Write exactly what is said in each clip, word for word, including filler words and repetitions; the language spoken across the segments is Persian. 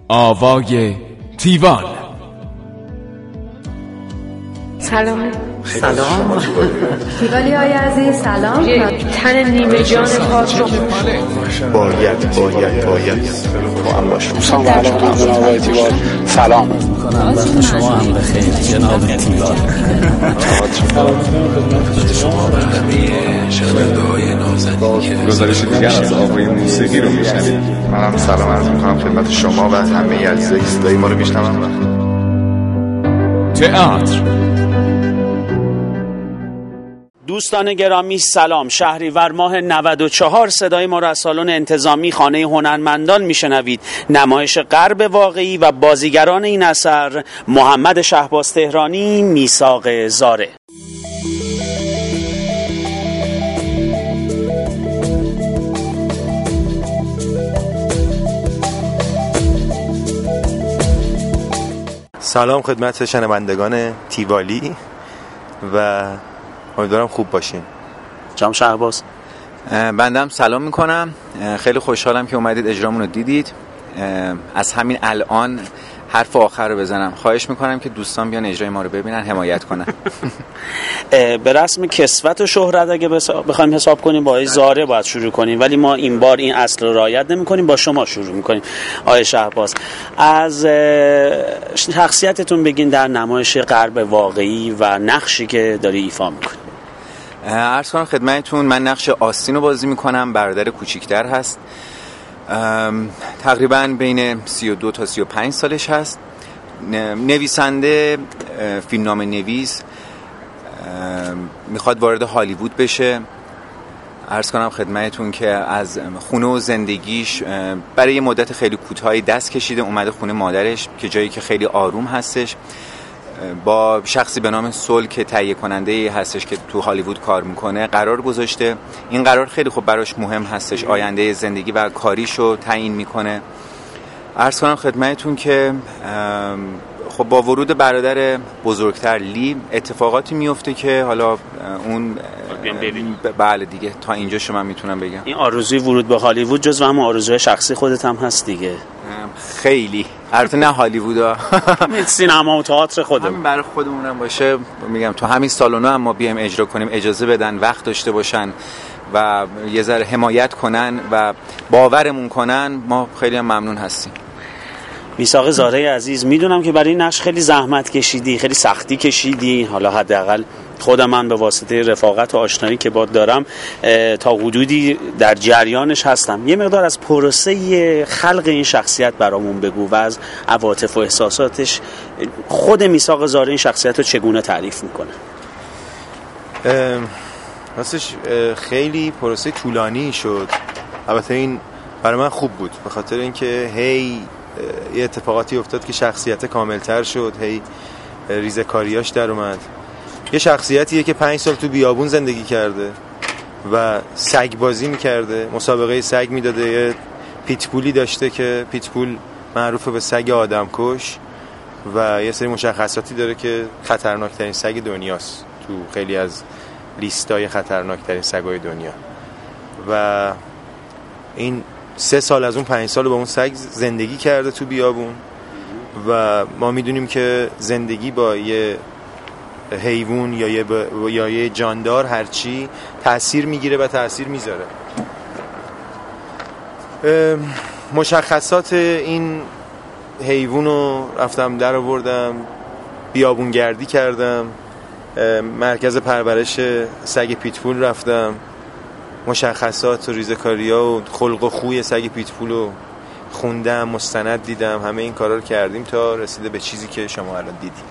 آوای تیوان. سلام. سلام تیوالی های عزیز سلام. یک تن نیمه جان پاک رو باید باید باید با هم باشم. سلام علیکم جناب آقای تیوال. سلام میکنم وقت شما هم بخیر جناب تیوال. شما و همه شنونده های نازنین گزارش دیگر از آوای موسیقی رو میشنوید. منم سلام عرض میکنم خدمت شما و همه عزیزای صدای ما رو میشنون. تئاتر. دوستان گرامی سلام. شهریور ماه نود و چهار صدای ما را از سالن انتظامی خانه هنرمندان میشنوید. نمایش غرب واقعی و بازیگران این اثر محمد شهباز تهرانی، میثاق زاره. سلام خدمت شنوندگان تیوالی و امیدوارم خوب باشین. جناب شهباز. بندم سلام میکنم. خیلی خوشحالم که اومدید اجرامون رو دیدید. از همین الان حرف آخر رو بزنم. خواهش میکنم که دوستان بیان اجرای ما رو ببینن، حمایت کنن. به رسم کسوت و شهرت اگه بخوایم حساب کنیم با زاره باید شروع کنیم، ولی ما این بار این اصل رو رعایت نمی‌کنیم، با شما شروع می‌کنیم. آقای شهباز، از شخصیتتون بگین در نمایش غرب واقعی و نقشی که داری ایفا می‌کنی. عرض کنم خدمتتون من نقش آستین رو بازی می‌کنم. برادر کوچیک‌تر هست. تقریباً بین سی و دو تا سی و پنج سالش هست. نویسنده، فیلمنامه نویس، میخواد وارد هالیوود بشه. عرض کنم خدمتتون که از خونه و زندگیش برای یه مدت خیلی کوتاهی دست کشیده، اومده خونه مادرش که جایی که خیلی آروم هستش، با شخصی به نام سول که تهیه کننده هستش که تو هالیوود کار میکنه قرار گذاشته. این قرار خیلی خوب براش مهم هستش، آینده زندگی و کاریشو تعیین میکنه. عرض کنم خدمتتون که خب با ورود برادر بزرگتر لی اتفاقاتی میفته که حالا اون بله دیگه تا اینجا شما میتونم بگم. این آرزوی ورود به هالیوود جزو هم آرزوی شخصی خودت هم هست دیگه؟ خیلی البته نه هالیوودا، سینما و تئاتر خودمون، همین برای خودمونم باشه. میگم تو همین سالونا هم ما بیایم اجرا کنیم، اجازه بدن، وقت داشته باشن و یه ذره حمایت کنن و باورمون کنن، ما خیلی هم ممنون هستیم. میثاق زاره عزیز، میدونم که برای این نقش خیلی زحمت کشیدی، خیلی سختی کشیدی. حالا حداقل خودم من به واسطه رفاقت و آشنایی که باد دارم تا حدودی در جریانش هستم. یه مقدار از پروسه خلق این شخصیت برامون بگو و از عواطف و احساساتش. خود میثاق زاره این شخصیت رو چگونه تعریف میکنه؟ راستش خیلی پروسه طولانی شد. البته این برای من خوب بود به خاطر اینکه هی یه اتفاقاتی افتاد که شخصیت کاملتر شد، هی ریزه‌کاریاش در اومد. یه شخصیتیه که پنج سال تو بیابون زندگی کرده و سگ بازی میکرده، مسابقه سگ میداده. یه پیتبولی داشته که پیتبول معروفه به سگ آدم کش و یه سری مشخصاتی داره که خطرناکترین سگ دنیاست تو خیلی از لیستای خطرناکترین سگای دنیا. و این سه سال از اون پنج سال با اون سگ زندگی کرده تو بیابون و ما میدونیم که زندگی با یه حیوان یا یه, با... یا یه جاندار هرچی تأثیر میگیره و تأثیر میذاره. مشخصات این حیوان رو رفتم در آوردم، بیابون گردی کردم، مرکز پرورش سگ پیتبول رفتم، مشخصات و ریزه‌کاری‌ها و خلق و خوی سگ پیتبول رو خوندم، مستند دیدم، همه این کارا رو کردیم تا رسیده به چیزی که شما الان دیدید.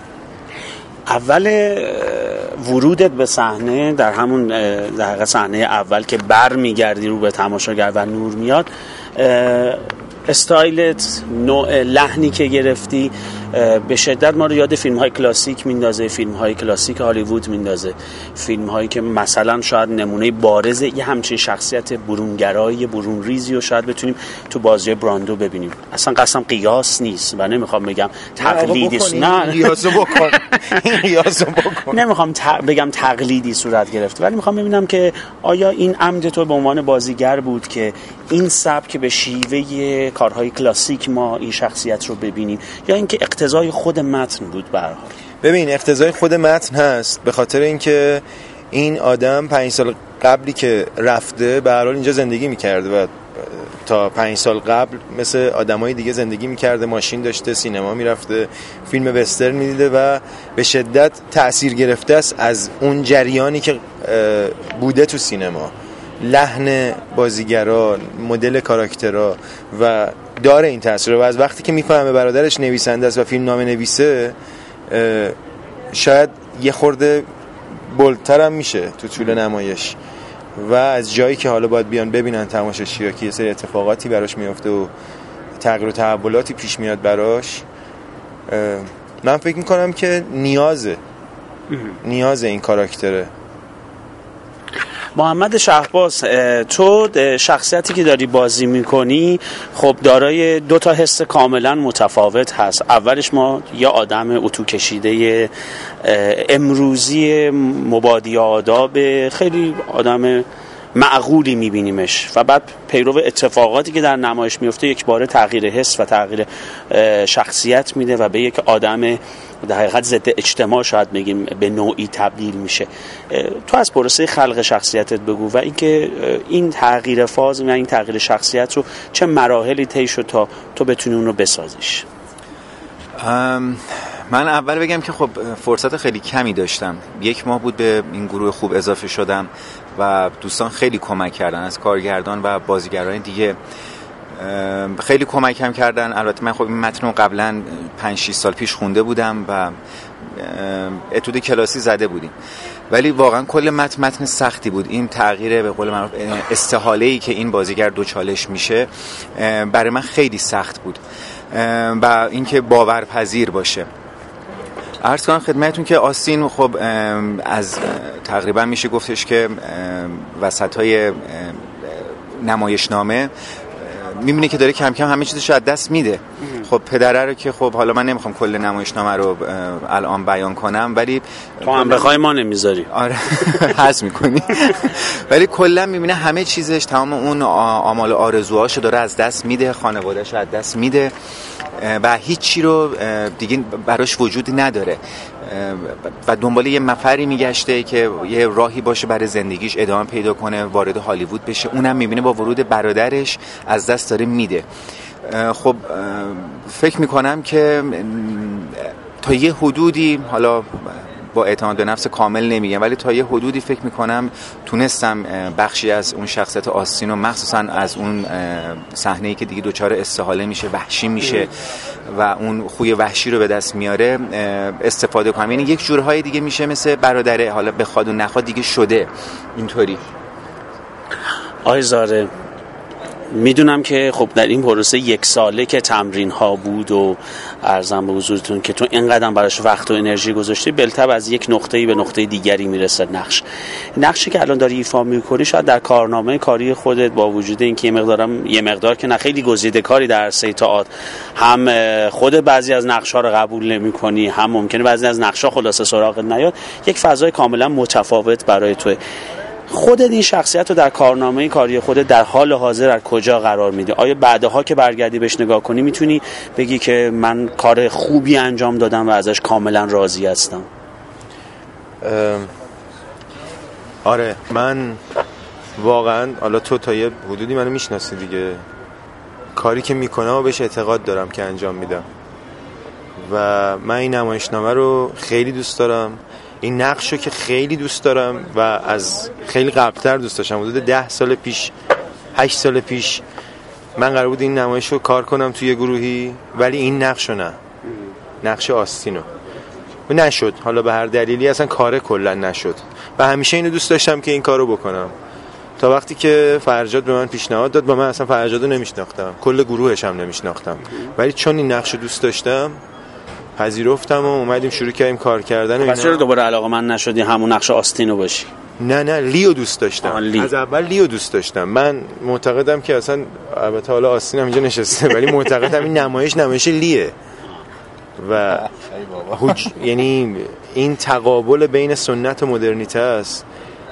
اول ورودت به صحنه، در همون در حقیقت صحنه اول که بر میگردی رو به تماشاگر و نور میاد، استایلت، نوع لحنی که گرفتی، به شدت ما رو یاد فیلم های کلاسیک میندازه، فیلم های کلاسیک هالیوود میندازه، فیلم هایی که مثلا شاید نمونه بارز یه همچین شخصیت برونگرایی برون ریزی رو شاید بتونیم تو بازی براندو ببینیم. اصلا قسم قیاس نیست و نمیخوام بگم تقلیدی نه قیاسو بکن قیاسو بکن نمیخوام بگم تقلیدی صورت گرفته، ولی میخوام ببینم که آیا این عمد تو به عنوان بازیگر بود که این سبک به شیوه کارهای کلاسیک ما این شخصیت رو ببینیم، یا اینکه اقتضای خود متن بود؟ به هر حال ببین اقتضای خود متن هست، به خاطر اینکه این آدم پنج سال قبلی که رفته به هر حال اینجا زندگی میکرده و تا پنج سال قبل مثل آدمای دیگه زندگی میکرده، ماشین داشته، سینما میرفته، فیلم وسترن میدیده و به شدت تأثیر گرفته است از اون جریانی که بوده تو سینما، لحن بازیگرا، مدل کاراکترها و داره این تاثیر. و از وقتی که میفهمه برادرش نویسنده است و فیلم نامه نویسه، شاید یه خورده بولتر هم میشه تو طول نمایش و از جایی که حالا باید بیان ببینن تماشاگرها که یه سری اتفاقاتی براش میفته و تغییر و تحولاتی پیش میاد براش، من فکر میکنم که نیازه نیازه این کاراکتره. محمد شهباز، تو شخصیتی که داری بازی میکنی خب دارای دو تا حس کاملا متفاوت هست. اولش ما یه آدم اتو کشیده امروزی مبادی آداب، خیلی آدم معقولی میبینیمش و بعد پیرو اتفاقاتی که در نمایش میفته یک باره تغییر حس و تغییر شخصیت میده و به یک آدم در حقیقت ضد اجتماع شاید بگیم به نوعی تبدیل میشه. تو از پروسه خلق شخصیتت بگو و اینکه این تغییر فاز و این تغییر شخصیت رو چه مراحلی طی شد تا تو بتونی اون رو بسازیش؟ من اول بگم که خب فرصت خیلی کمی داشتم، یک ماه بود به این گروه خوب اضافه شدم و دوستان خیلی کمک کردن، از کارگردان و بازیگران دیگه خیلی کمک هم کردن. البته من خب این متن رو قبلا پنج شش سال پیش خونده بودم و اتود کلاسی زده بودیم، ولی واقعا کل متن متن سختی بود. این تغییر به قول معروف استحاله‌ای که این بازیگر دوچالش میشه برای من خیلی سخت بود و اینکه باورپذیر باشه. عرض کنم خدمتتون که آستین خب از تقریبا میشه گفتش که وسطای نمایشنامه میبینه که داره کم کم همه چیزش از دست میده. خب پدره رو که خب حالا من نمیخوام کل نمایشنامه رو الان بیان کنم، ولی تو هم بخوای ما نمیذاری. آره حس میکنی. ولی کلا میبینه همه چیزش، تمام اون آمال و آرزوهاشو داره از دست میده، خانواده‌اشو از دست میده و هیچی رو دیگه براش وجودی نداره و دنبال یه مفری میگشته که یه راهی باشه برای زندگیش ادامه پیدا کنه، وارد هالیوود بشه. اونم میبینه با ورود برادرش از دست داره میده. خب فکر میکنم که تا یه حدودی، حالا با اعتماد به نفس کامل نمیگم، ولی تا یه حدودی فکر میکنم تونستم بخشی از اون شخصیت آستین و مخصوصا از اون صحنه‌ای که دیگه دوچار استحاله میشه، وحشی میشه و اون خوی وحشی رو به دست میاره استفاده کنم. یعنی یک جورهای دیگه میشه مثل برادره، حالا بخواد و نخواد دیگه شده اینطوری. آقای زاره، میدونم که خب در این پروسه یک ساله که تمرین ها بود و عرضم به حضورتون که تو اینقدر براش وقت و انرژی گذاشتی، بلتب از یک نقطه‌ای به نقطه دیگری میرسه. نقش نقشی که الان داری ایفا میکنی شاید در کارنامه کاری خودت با وجود اینکه یه مقدارم یه مقدار که نه خیلی گزیده کاری در عرصه تئاتر، هم خود بعضی از نقش‌ها رو قبول نمی‌کنی، هم ممکنه بعضی از نقش‌ها خلاصه سراغت نیاد، یک فضای کاملا متفاوت برای تو. خودت این شخصیت رو در کارنامه کاری خودت در حال حاضر از کجا قرار میدی؟ آیا بعدها که برگردی بهش نگاه کنی میتونی بگی که من کار خوبی انجام دادم و ازش کاملا راضی هستم؟ آره، من واقعا، حالا تو تا یه حدودی منو میشناسی دیگه، کاری که میکنم و بهش اعتقاد دارم که انجام میدم و من این نمایشنامه رو خیلی دوست دارم، این نقش رو که خیلی دوست دارم و از خیلی قبلتر دوست داشتم. حدود ده سال پیش، هشت سال پیش من قرار بود این نمایش رو کار کنم توی گروهی، ولی این نقش رو نه، نقش آستینو و نشد. حالا به هر دلیلی اصلا کار کلا نشد و همیشه اینو دوست داشتم که این کارو بکنم تا وقتی که فرجاد به من پیشنهاد داد. با من اصلا فرجادو نمیشناختم، کل گروهش هم نمیشناختم، ولی چون این نقش رو دوست داشتم پذیرفتم و اومدیم شروع کردیم کار کردن و اینا. پس چرا دوباره علاقه‌مند نشدی همون نقش آستینو باشی؟ نه نه لیو دوست داشتم. لی. از اول لیو دوست داشتم. من معتقدم که اصلا البته حالا آستین هم اینجا نشسته ولی معتقدم این نمایش نمایش لیه و هج... یعنی این تقابل بین سنت و مدرنیته است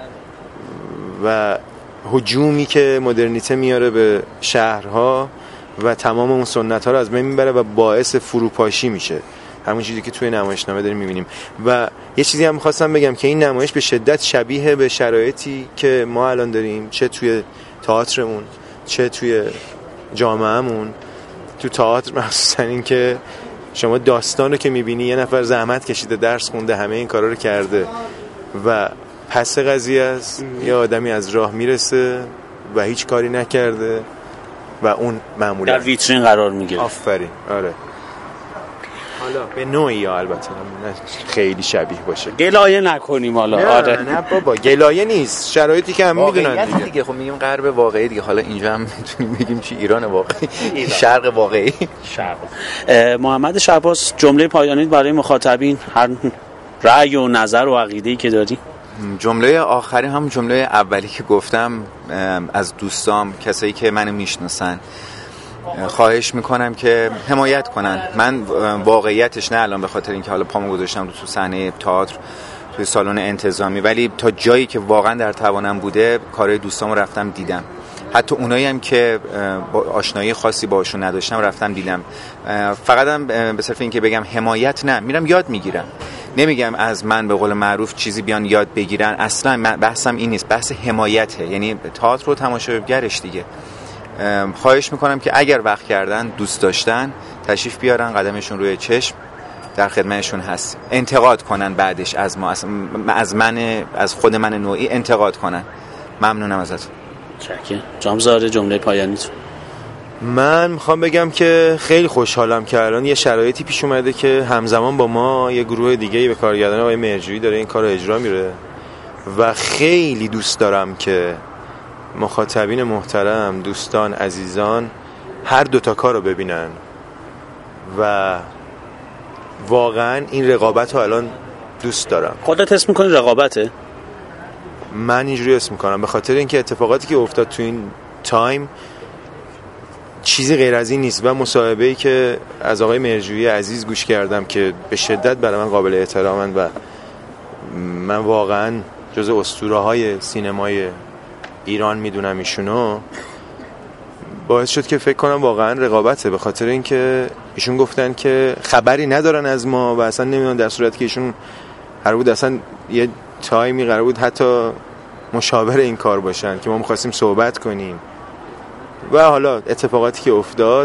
و هجومی که مدرنیته میاره به شهرها و تمام اون سنت ها رو از بین میبره و باعث فروپاشی میشه، همون چیزی که توی نمایشنامه داریم میبینیم. و یه چیزی هم میخواستم بگم که این نمایش به شدت شبیه به شرایطی که ما الان داریم، چه توی تئاترمون چه توی جامعهمون. تو تئاتر مخصوصا این که شما داستان رو که میبینی یه نفر زحمت کشیده، درس خونده، همه این کارا رو کرده و پس قضیه است یه آدمی از راه میرسه و هیچ کاری نکرده و اون معمولا در ویترین قرار میگیره. آفرین. آره حالا به نوعی البته خیلی شبیه باشه. گلایه نکنیم حالا. نه آره نه بابا گلایه نیست، شرایطی که هم میدونن دیگه. دیگه خب میگیم غرب واقعی دیگه، حالا اینجا هم میتونیم بگیم چی ایران واقعی، شرق واقعی. شرق. محمد شهباز، جمله پایانی برای مخاطبین، هر رأی و نظر و عقیده‌ای که داری. جمله آخری هم جمله اولی که گفتم از دوستام، کسایی که منو میشناسن، خواهش میکنم که حمایت کنن. من واقعیتش نه الان به خاطر اینکه حالا پامو گذاشتم تو صحنه تئاتر توی سالن انتظامی، ولی تا جایی که واقعا در توانم بوده کارهای دوستامو رفتم دیدم، حتی اونایی هم که با آشنایی خاصی باشون نداشتم رفتم دیدم. فقط هم به صرف اینکه بگم حمایت نه، میرم یاد میگیرم. نمیگم از من به قول معروف چیزی بیان یاد بگیرن، اصلا بحثم این نیست، بحث حمایته. یعنی تئاتر رو تماشاگرش دیگه. خواهش میکنم که اگر وقت کردن، دوست داشتن، تشریف بیارن، قدمشون روی چشم، در خدمتشون هست. انتقاد کنن بعدش از ما، از من، از خود من نوعی انتقاد کنن. ممنونم ازتون. چکه جامزاده، جمله پایانیتون. من میخوام بگم که خیلی خوشحالم که الان یه شرایطی پیش اومده که همزمان با ما یه گروه دیگه به کارگردان آقای مهرجویی داره این کار رو اجرا میره و خیلی دوست دارم که مخاطبین محترم، دوستان، عزیزان هر دوتا کار رو ببینن و واقعا این رقابت رو الان دوست دارم. خودت اسم میکنی رقابته؟ من اینجوری اسم میکنم به خاطر اینکه اتفاقاتی که افتاد تو این تایم چیزی غیر از این نیست و مصاحبه‌ای که از آقای مهرجویی عزیز گوش کردم که به شدت برای من قابل احترامن و من واقعا جزء اسطوره‌های سینمای ایران میدونم ایشونو، باعث شد که فکر کنم واقعا رقابته، به خاطر اینکه ایشون گفتن که خبری ندارن از ما و اصلا نمیدونن، در صورتی که ایشون قرار بود اصلا یه تایمی قرار بود حتی مشاور این کار باشن که ما می‌خواستیم صحبت کنیم و حالا اتفاقاتی که افتاد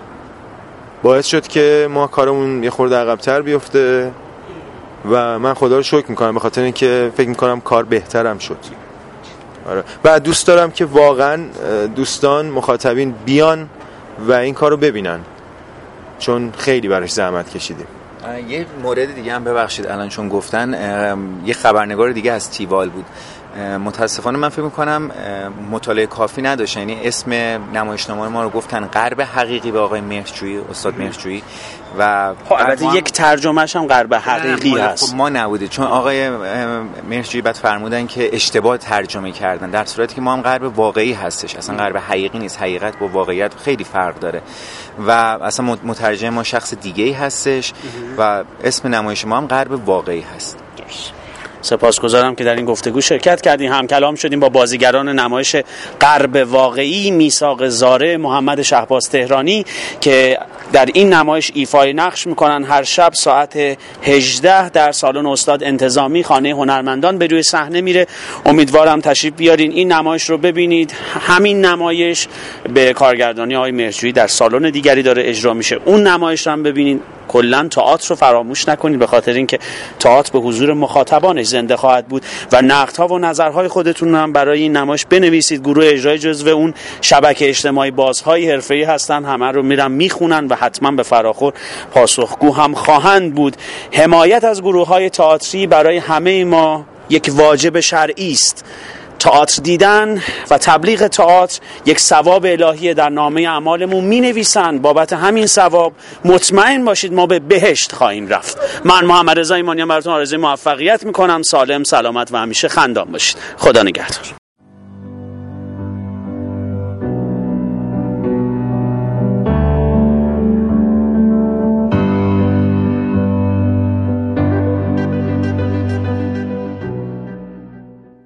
باعث شد که ما کارمون یه خورده عقب‌تر بیفته و من خدا رو شکر میکنم به خاطر اینکه فکر میکنم کار بهترم شد. آره. و دوست دارم که واقعا دوستان مخاطبین بیان و این کار رو ببینن چون خیلی براش زحمت کشیدیم. یه مورد دیگه هم ببخشید الان چون گفتن، یه خبرنگار دیگه از تیوال بود، متاسفانه من فکر میکنم مطالعه کافی نداشت، یعنی اسم نمایشنامه ما رو گفتن غرب حقیقی به آقای مهرجویی، استاد مهرجویی و البته یک ترجمهش هم غرب حقیقی هست. خب ما نبوده چون آقای مهرجویی بعد فرمودن که اشتباه ترجمه کردن، در صورتی که ما هم غرب واقعی هستش، اصلا غرب حقیقی نیست. حقیقت با واقعیت خیلی فرق داره و اصلا مترجم ما شخص دیگه‌ای هستش و اسم نمایش ما هم غرب واقعی هست. سپاسگزارم که در این گفتگو شرکت کردیم. هم کلام شدیم با بازیگران نمایش غرب واقعی میثاق زاره، محمد شهباز تهرانی که در این نمایش ایفای نقش میکنن. هر شب ساعت هجده در سالن استاد انتظامی خانه هنرمندان به روی صحنه میره. امیدوارم تشریف بیارین این نمایش رو ببینید. همین نمایش به کارگردانی آقای مهرجویی در سالن دیگری داره اجرا میشه، اون نمایش رو هم ببینید. کلا تئاتر رو فراموش نکنید به خاطر اینکه تئاتر به حضور مخاطبانش زنده خواهد بود و نقدها و نظرهای خودتون هم برای این نمایش بنویسید. گروه اجرای جزو اون شبکه اجتماعی بازهای حرفه‌ای هستن، همه رو میرن میخونن و حتما به فراخور پاسخگو هم خواهند بود. حمایت از گروه‌های تئاتری برای همه ما یک واجب شرعی است. تئاتر دیدن و تبلیغ تئاتر یک ثواب الهی در نامه اعمالمون می‌نویسن. بابت همین ثواب مطمئن باشید ما به بهشت خواهیم رفت. من محمد رضا ایمانیان براتون آرزوی موفقیت میکنم. سالم، سلامت و همیشه خندان باشید. خدا نگهدار.